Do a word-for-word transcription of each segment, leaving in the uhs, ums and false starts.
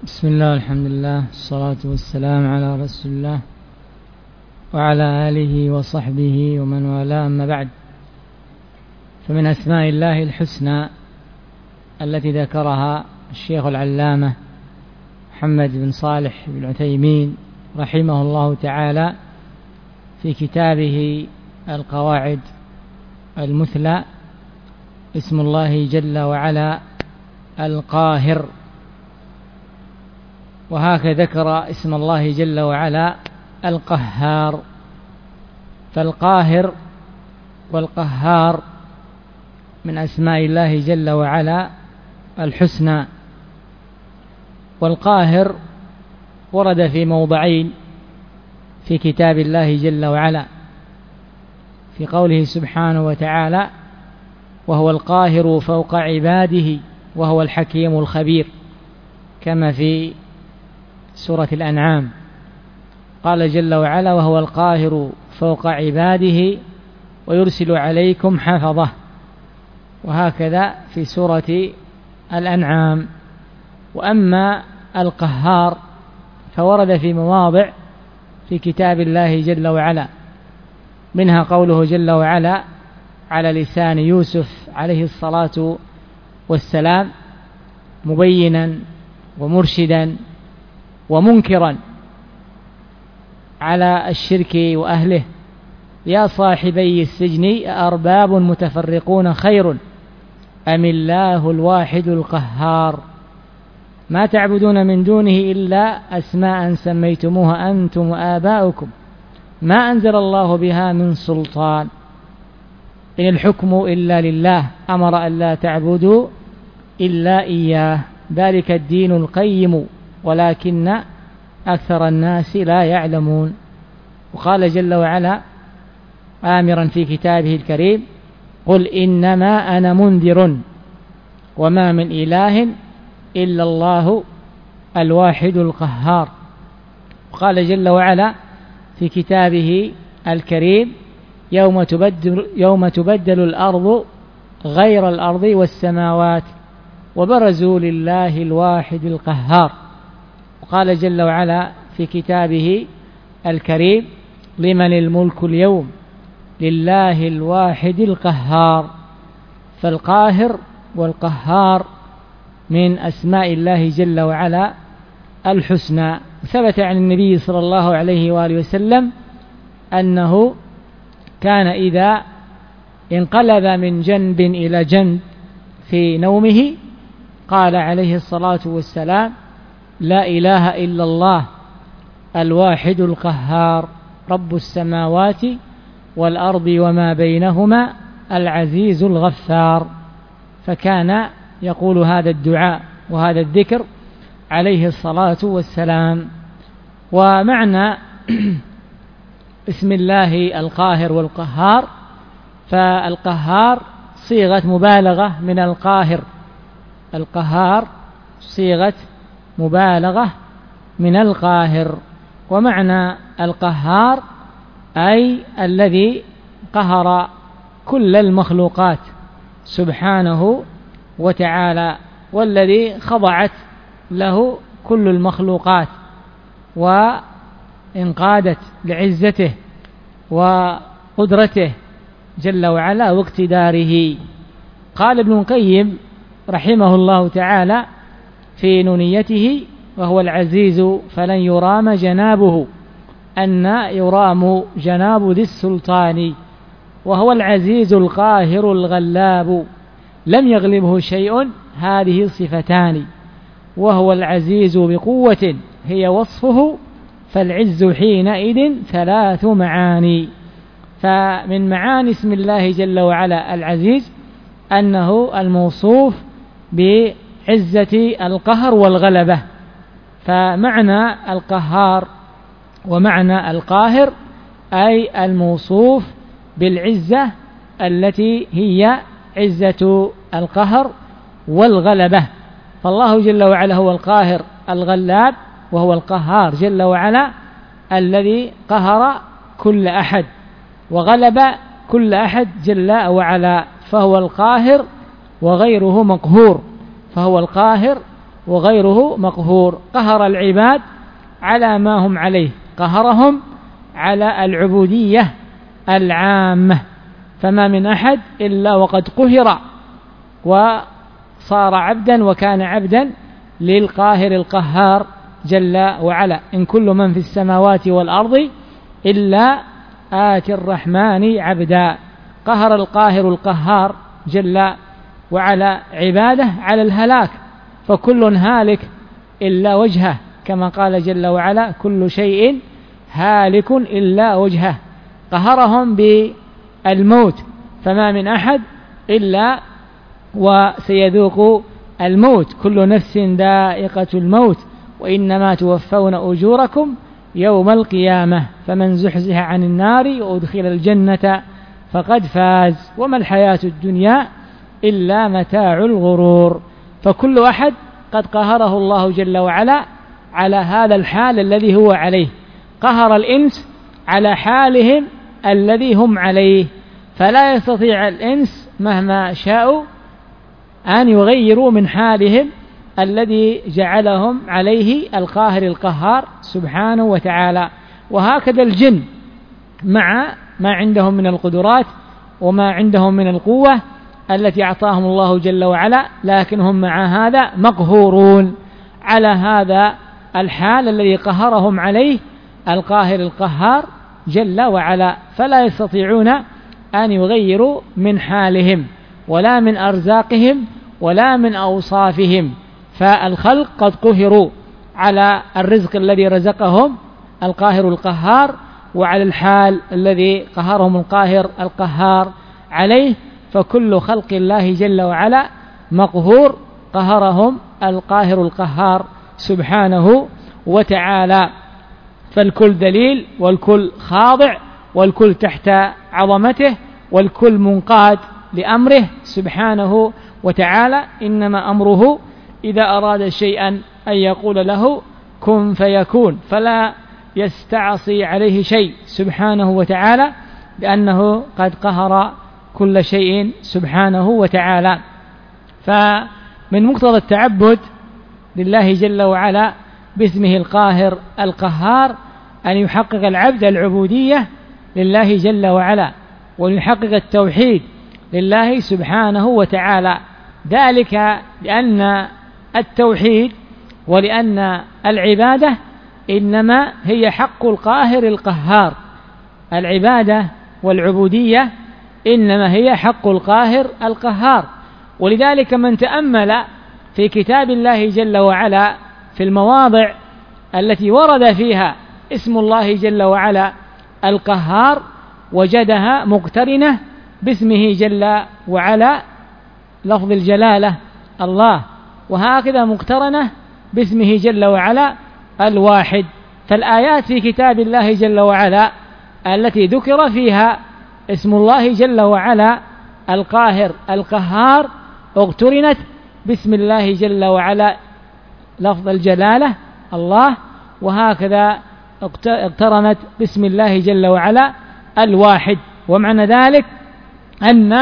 بسم الله الحمد لله الصلاة والسلام على رسول الله وعلى آله وصحبه ومن والاه، أما بعد. فمن أسماء الله الحسنى التي ذكرها الشيخ العلامة محمد بن صالح بن عثيمين رحمه الله تعالى في كتابه القواعد المثلى اسم الله جل وعلا القاهر. وهكذا ذكر اسم الله جل وعلا القهار. فالقاهر والقهار من أسماء الله جل وعلا الحسنى. والقاهر ورد في موضعين في كتاب الله جل وعلا، في قوله سبحانه وتعالى: وهو القاهر فوق عباده وهو الحكيم الخبير، كما في سورة الأنعام قال جل وعلا: وهو القاهر فوق عباده ويرسل عليكم حفظه. وهكذا في سورة الأنعام. وأما القهار فورد في مواضع في كتاب الله جل وعلا، منها قوله جل وعلا على لسان يوسف عليه الصلاة والسلام مبينا ومرشدا ومنكرا على الشرك وأهله: يا صاحبي السجن أأرباب متفرقون خير أم الله الواحد القهار ما تعبدون من دونه إلا أسماء سميتموها أنتم وآباؤكم ما أنزل الله بها من سلطان إن الحكم إلا لله أمر أن لا تعبدوا إلا إياه ذلك الدين القيم ولكن أكثر الناس لا يعلمون. وقال جل وعلا آمرا في كتابه الكريم: قل إنما أنا منذر وما من إله إلا الله الواحد القهار. وقال جل وعلا في كتابه الكريم: يوم تبدل, يوم تبدل الأرض غير الأرض والسماوات وبرزوا لله الواحد القهار. وقال جل وعلا في كتابه الكريم: لمن الملك اليوم لله الواحد القهار. فالقاهر والقهار من أسماء الله جل وعلا الحسنى. ثبت عن النبي صلى الله عليه وآله وسلم أنه كان إذا انقلب من جنب إلى جنب في نومه قال عليه الصلاة والسلام: لا إله إلا الله الواحد القهار رب السماوات والأرض وما بينهما العزيز الغفار. فكان يقول هذا الدعاء وهذا الذكر عليه الصلاة والسلام. ومعنى اسم الله القاهر والقهار، فالقهار صيغة مبالغة من القاهر. القهار صيغة مبالغة من القاهر. ومعنى القهار أي الذي قهر كل المخلوقات سبحانه وتعالى، والذي خضعت له كل المخلوقات وانقادت لعزته وقدرته جل وعلا واقتداره. قال ابن القيم رحمه الله تعالى في نونيته: وهو العزيز فلن يرام جنابه أن يرام جناب ذي السلطان وهو العزيز القاهر الغلاب لم يغلبه شيء هذه صفتان وهو العزيز بقوة هي وصفه فالعز حينئذ ثلاث معاني. فمن معاني اسم الله جل وعلا العزيز أنه الموصوف بعزة القهر والغلبة. فمعنى القهار ومعنى القاهر أي الموصوف بالعزة التي هي عزة القهر والغلبة. فالله جل وعلا هو القاهر الغلاب، وهو القهار جل وعلا الذي قهر كل أحد وغلب كل أحد جل وعلا. فهو القاهر وغيره مقهور، فهو القاهر وغيره مقهور. قهر العباد على ما هم عليه، قهرهم على العبودية العامة، فما من أحد إلا وقد قهر وصار عبدا وكان عبدا للقاهر القهار جل وعلا. إن كل من في السماوات والأرض إلا آتي الرحمن عبدا. قهر القاهر القهار جل وعلا عباده على الهلاك، فكل هالك إلا وجهه، كما قال جل وعلا كل شيء هالك إلا وجهه. قهرهم بالموت، فما من أحد إلا وسيذوق الموت، كل نفس ذائقة الموت وإنما توفون أجوركم يوم القيامة، فمن زحزح عن النار وأدخل الجنة فقد فاز، وما الحياة الدنيا إلا متاع الغرور. فكل أحد قد قهره الله جل وعلا على هذا الحال الذي هو عليه. قهر الإنس على حالهم الذي هم عليه، فلا يستطيع الإنس مهما شاءوا أن يغيروا من حالهم الذي جعلهم عليه القاهر القهار سبحانه وتعالى. وهكذا الجن مع ما عندهم من القدرات وما عندهم من القوة التي أعطاهم الله جل وعلا، لكنهم مع هذا مقهورون على هذا الحال الذي قهرهم عليه القاهر القهار جل وعلا، فلا يستطيعون أن يغيروا من حالهم ولا من أرزاقهم ولا من أوصافهم. فالخلق قد قهروا على الرزق الذي رزقهم القاهر القهار وعلى الحال الذي قهرهم القاهر القهار عليه، فكل خلق الله جل وعلا مقهور قهرهم القاهر القهار سبحانه وتعالى. فالكل ذليل والكل خاضع والكل تحت عظمته والكل منقاد لأمره سبحانه وتعالى. إنما أمره إذا أراد شيئا أن يقول له كن فيكون، فلا يستعصي عليه شيء سبحانه وتعالى، لأنه قد قهر كل شيء سبحانه وتعالى. فمن مقتضى التعبد لله جل وعلا باسمه القاهر القهار أن يحقق العبد العبودية لله جل وعلا، ويحقق التوحيد لله سبحانه وتعالى، ذلك لأن التوحيد ولأن العبادة إنما هي حق القاهر القهار. العبادة والعبودية إنما هي حق القاهر القهار. ولذلك من تأمل في كتاب الله جل وعلا في المواضع التي ورد فيها اسم الله جل وعلا القهار وجدها مقترنة باسمه جل وعلا لفظ الجلالة الله، وهكذا مقترنة باسمه جل وعلا الواحد. فالآيات في كتاب الله جل وعلا التي ذكر فيها اسم الله جل وعلا القاهر القهار اقترنت باسم الله جل وعلا لفظ الجلالة الله، وهكذا اقترنت باسم الله جل وعلا الواحد. ومعنى ذلك أن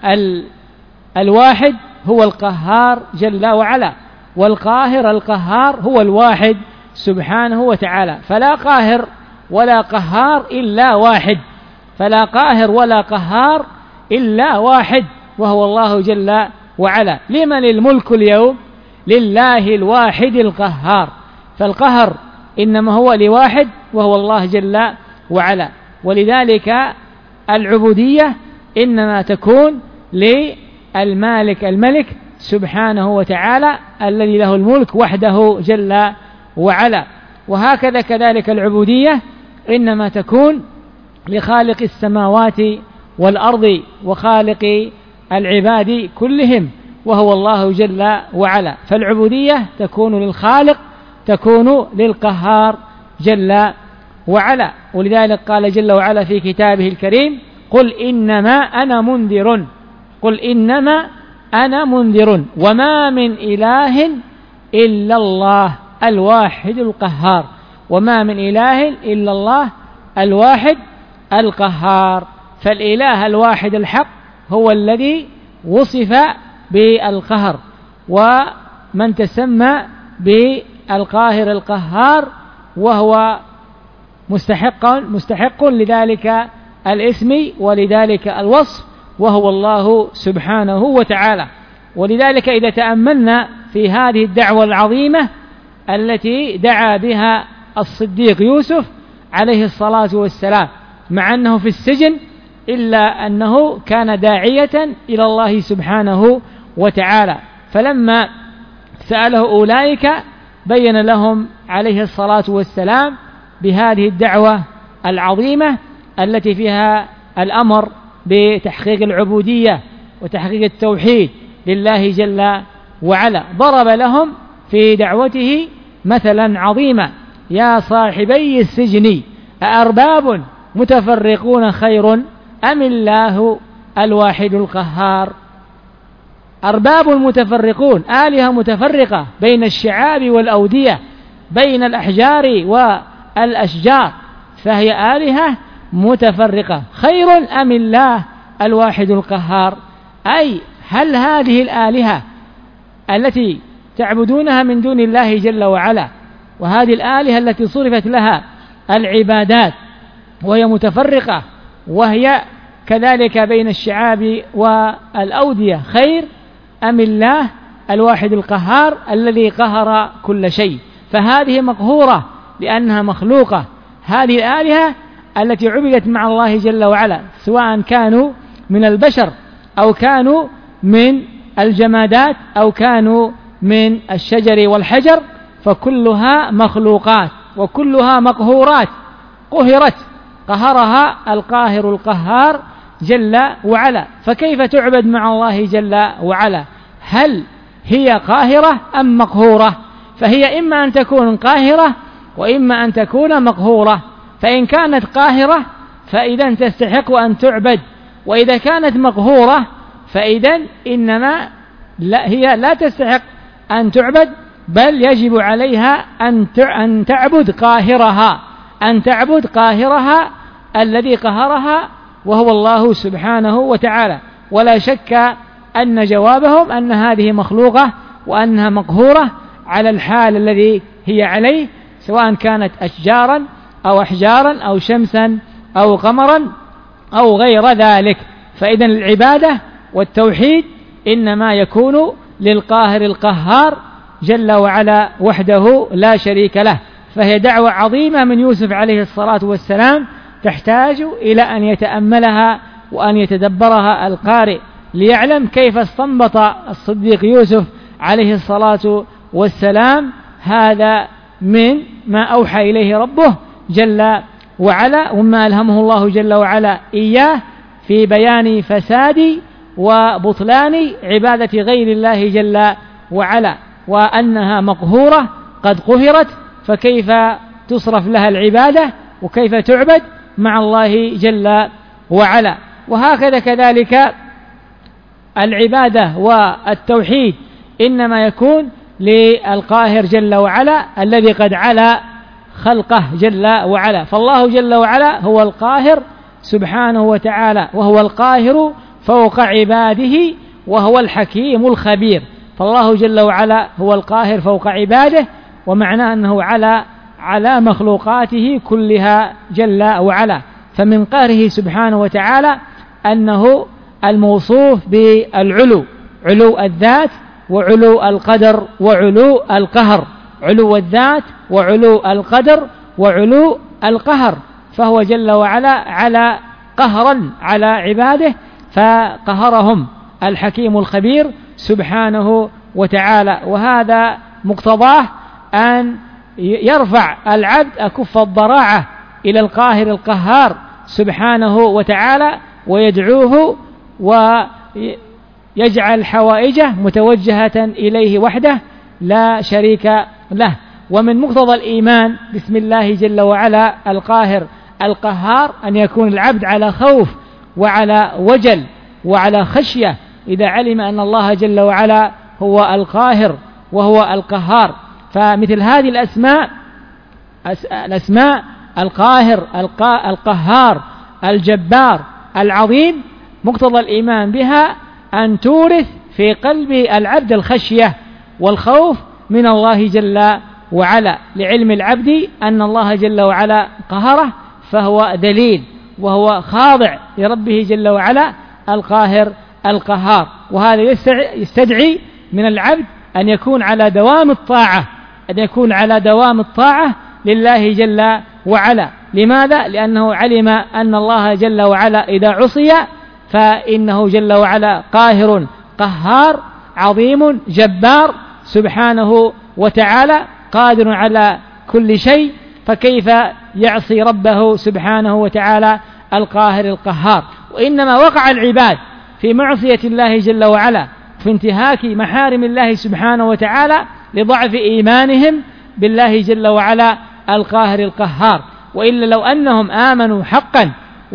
الواحد هو القهار جل وعلا، والقاهر القهار هو الواحد سبحانه وتعالى. فلا قاهر ولا قهار إلا واحد، فلا قاهر ولا قهار إلا واحد وهو الله جل وعلا. لمن الملك اليوم؟ لله الواحد القهار. فالقهر إنما هو لواحد وهو الله جل وعلا. ولذلك العبودية إنما تكون للمالك الملك سبحانه وتعالى الذي له الملك وحده جل وعلا. وهكذا كذلك العبودية إنما تكون لخالق السماوات والأرض وخالق العباد كلهم وهو الله جل وعلا. فالعبودية تكون للخالق، تكون للقهار جل وعلا. ولذلك قال جل وعلا في كتابه الكريم قل إنما أنا منذر، قل إنما أنا منذر وما من إله إلا الله الواحد القهار، وما من إله إلا الله الواحد القهار. فالإله الواحد الحق هو الذي وصف بالقهر، من تسمى بالقاهر القهار، وهو مستحق مستحق لذلك الاسم ولذلك الوصف، وهو الله سبحانه وتعالى. ولذلك إذا تأملنا في هذه الدعوة العظيمة التي دعا بها الصديق يوسف عليه الصلاة والسلام، مع أنه في السجن، إلا أنه كان داعية إلى الله سبحانه وتعالى. فلما سأله أولئك بين لهم عليه الصلاة والسلام بهذه الدعوة العظيمة التي فيها الأمر بتحقيق العبودية وتحقيق التوحيد لله جل وعلا. ضرب لهم في دعوته مثلا عظيما: يا صاحبي السجن أأرباب متفرقون خير أم الله الواحد القهار. أرباب متفرقون، آلهة متفرقة بين الشعاب والأودية، بين الأحجار والأشجار، فهي آلهة متفرقة، خير أم الله الواحد القهار. أي هل هذه الآلهة التي تعبدونها من دون الله جل وعلا، وهذه الآلهة التي صرفت لها العبادات وهي متفرقة وهي كذلك بين الشعاب والأودية، خير أم الله الواحد القهار الذي قهر كل شيء؟ فهذه مقهورة لأنها مخلوقة. هذه الآلهة التي عبدت مع الله جل وعلا، سواء كانوا من البشر أو كانوا من الجمادات أو كانوا من الشجر والحجر، فكلها مخلوقات وكلها مقهورات، قهرت، قهرها القاهر القهار جل وعلا. فكيف تعبد مع الله جل وعلا؟ هل هي قاهرة أم مقهورة؟ فهي إما أن تكون قاهرة وإما أن تكون مقهورة. فإن كانت قاهرة فإذا تستحق أن تعبد، وإذا كانت مقهورة فإذا إنما لا هي لا تستحق أن تعبد، بل يجب عليها أن تعبد قاهرها، أن تعبد قاهرها الذي قهرها وهو الله سبحانه وتعالى. ولا شك أن جوابهم أن هذه مخلوقة وأنها مقهورة على الحال الذي هي عليه، سواء كانت أشجارا أو أحجارا أو شمسا أو قمرا أو غير ذلك. فإذا العبادة والتوحيد إنما يكون للقاهر القهار جل وعلا وحده لا شريك له. فهي دعوة عظيمة من يوسف عليه الصلاة والسلام، تحتاج إلى أن يتأملها وأن يتدبرها القارئ ليعلم كيف استنبط الصديق يوسف عليه الصلاة والسلام هذا من ما أوحى إليه ربه جل وعلا، وما ألهمه الله جل وعلا إياه في بيان فساد وبطلان عبادة غير الله جل وعلا، وأنها مقهورة قد قهرت، فكيف تصرف لها العبادة وكيف تعبد مع الله جل وعلا. وهكذا كذلك العبادة والتوحيد إنما يكون للقاهر جل وعلا الذي قد علا خلقه جل وعلا. فالله جل وعلا هو القاهر سبحانه وتعالى، وهو القاهر فوق عباده، وهو الحكيم الخبير. فالله جل وعلا هو القاهر فوق عباده، ومعناه أنه على على مخلوقاته كلها جل وعلا. فمن قهره سبحانه وتعالى أنه الموصوف بالعلو، علو الذات وعلو القدر وعلو القهر، علو الذات وعلو القدر وعلو القهر. فهو جل وعلا على قهرا على عباده، فقهرهم الحكيم الخبير سبحانه وتعالى. وهذا مقتضاه أن يرفع العبد أكف الضراعة إلى القاهر القهار سبحانه وتعالى، ويدعوه ويجعل حوائجه متوجهة إليه وحده لا شريك له. ومن مقتضى الإيمان بسم الله جل وعلا القاهر القهار أن يكون العبد على خوف وعلى وجل وعلى خشية إذا علم أن الله جل وعلا هو القاهر وهو القهار. فمثل هذه الأسماء، الأسماء القاهر القهار الجبار العظيم، مقتضى الإيمان بها أن تورث في قلب العبد الخشية والخوف من الله جل وعلا، لعلم العبد أن الله جل وعلا قهره، فهو دليل وهو خاضع لربه جل وعلا القاهر القهار. وهذا يستدعي من العبد أن يكون على دوام الطاعة، أن يكون على دوام الطاعة لله جل وعلا. لماذا؟ لأنه علم أن الله جل وعلا إذا عصي فإنه جل وعلا قاهر قهار عظيم جبار سبحانه وتعالى قادر على كل شيء، فكيف يعصي ربه سبحانه وتعالى القاهر القهار؟ وإنما وقع العباد في معصية الله جل وعلا في انتهاك محارم الله سبحانه وتعالى لضعف إيمانهم بالله جل وعلا القاهر القهار. وإلا لو أنهم آمنوا حقا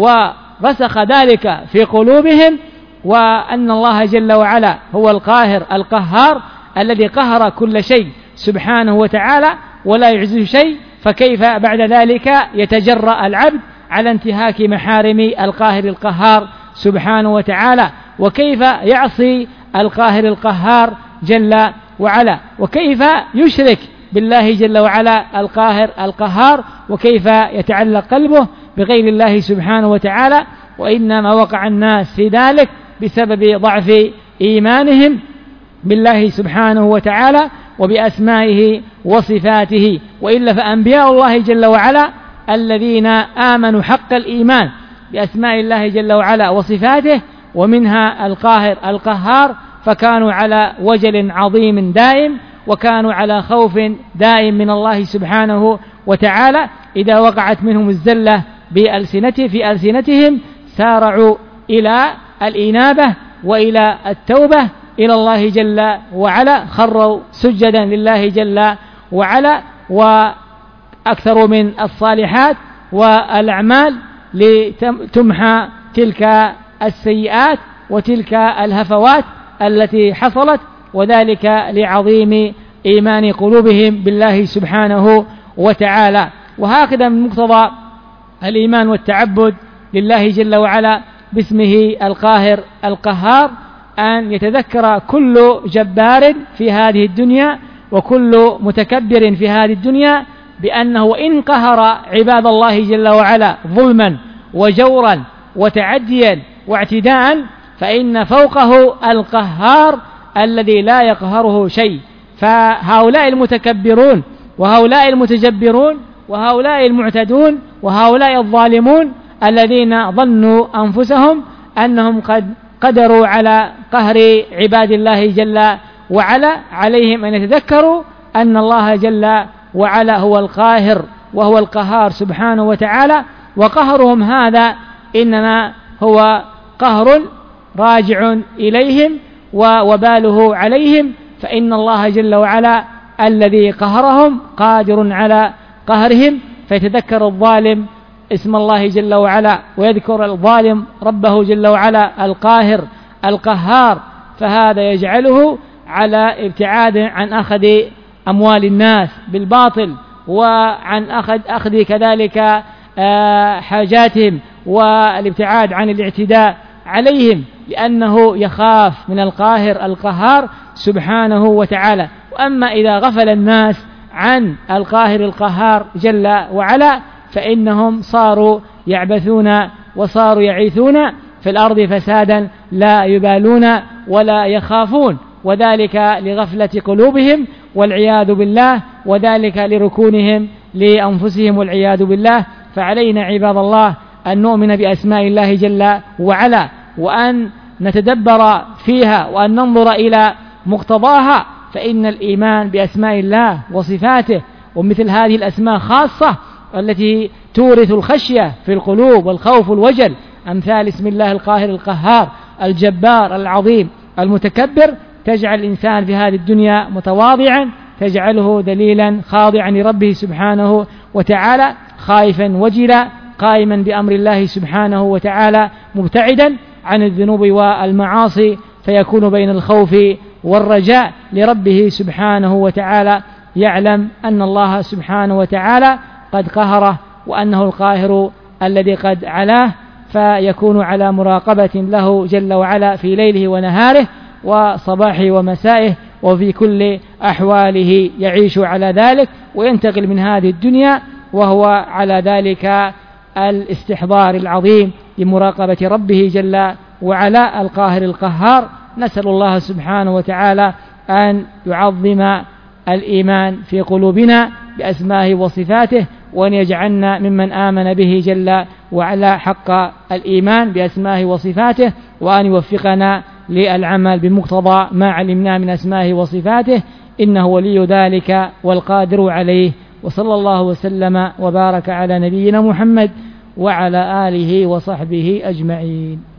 ورسخ ذلك في قلوبهم وأن الله جل وعلا هو القاهر القهار الذي قهر كل شيء سبحانه وتعالى ولا يعجزه شيء، فكيف بعد ذلك يتجرأ العبد على انتهاك محارم القاهر القهار سبحانه وتعالى؟ وكيف يعصي القاهر القهار جل وعلا؟ وكيف يشرك بالله جل وعلا القاهر القهار؟ وكيف يتعلق قلبه بغير الله سبحانه وتعالى؟ وإنما وقع الناس في ذلك بسبب ضعف إيمانهم بالله سبحانه وتعالى وبأسمائه وصفاته. وإلا فأنبياء الله جل وعلا الذين آمنوا حق الإيمان بأسماء الله جل وعلا وصفاته ومنها القاهر القهار فكانوا على وجل عظيم دائم، وكانوا على خوف دائم من الله سبحانه وتعالى. إذا وقعت منهم الزلة بألسنته في ألسنتهم سارعوا إلى الإنابة وإلى التوبة إلى الله جل وعلا، خروا سجدا لله جل وعلا وأكثروا من الصالحات والأعمال لتمحى تلك السيئات وتلك الهفوات التي حصلت، وذلك لعظيم إيمان قلوبهم بالله سبحانه وتعالى. وهكذا من مقتضى الإيمان والتعبد لله جل وعلا باسمه القاهر القهار أن يتذكر كل جبار في هذه الدنيا وكل متكبر في هذه الدنيا بأنه وإن قهر عباد الله جل وعلا ظلما وجورا وتعديا واعتداء فإن فوقه القهار الذي لا يقهره شيء. فهؤلاء المتكبرون وهؤلاء المتجبرون وهؤلاء المعتدون وهؤلاء الظالمون الذين ظنوا أنفسهم أنهم قد قدروا على قهر عباد الله جل وعلا، عليهم أن يتذكروا أن الله جل وعلا هو القاهر وهو القهار سبحانه وتعالى، وقهرهم هذا إنما هو قهر راجع إليهم ووباله عليهم، فإن الله جل وعلا الذي قهرهم قادر على قهرهم. فيتذكر الظالم اسم الله جل وعلا ويذكر الظالم ربه جل وعلا القاهر القهار، فهذا يجعله على ابتعاد عن أخذ أموال الناس بالباطل وعن أخذ, أخذ كذلك حاجاتهم والابتعاد عن الاعتداء عليهم، لأنه يخاف من القاهر القهار سبحانه وتعالى. وأما إذا غفل الناس عن القاهر القهار جل وعلا فإنهم صاروا يعبثون وصاروا يعيثون في الأرض فسادا لا يبالون ولا يخافون، وذلك لغفلة قلوبهم والعياذ بالله، وذلك لركونهم لأنفسهم والعياذ بالله. فعلينا عباد الله أن نؤمن بأسماء الله جل وعلا وأن نتدبر فيها وأن ننظر إلى مقتضاها، فإن الإيمان بأسماء الله وصفاته ومثل هذه الأسماء خاصة التي تورث الخشية في القلوب والخوف والوجل، أمثال اسم الله القاهر القهار الجبار العظيم المتكبر، تجعل الإنسان في هذه الدنيا متواضعا، تجعله ذليلا خاضعا لربه سبحانه وتعالى، خائفا وجلا قائما بأمر الله سبحانه وتعالى، مبتعدا عن الذنوب والمعاصي، فيكون بين الخوف والرجاء لربه سبحانه وتعالى، يعلم أن الله سبحانه وتعالى قد قهره وأنه القاهر الذي قد علاه، فيكون على مراقبة له جل وعلا في ليله ونهاره وصباحه ومسائه، وفي كل أحواله يعيش على ذلك وينتقل من هذه الدنيا وهو على ذلك الاستحضار العظيم لمراقبة ربه جل وعلا القاهر القهار. نسأل الله سبحانه وتعالى أن يعظم الإيمان في قلوبنا بأسمائه وصفاته، وأن يجعلنا ممن آمن به جل وعلا حق الإيمان بأسمائه وصفاته، وأن يوفقنا للعمل بمقتضى ما علمنا من أسمائه وصفاته، إنه ولي ذلك والقادر عليه. وصلى الله وسلم وبارك على نبينا محمد وعلى آله وصحبه أجمعين.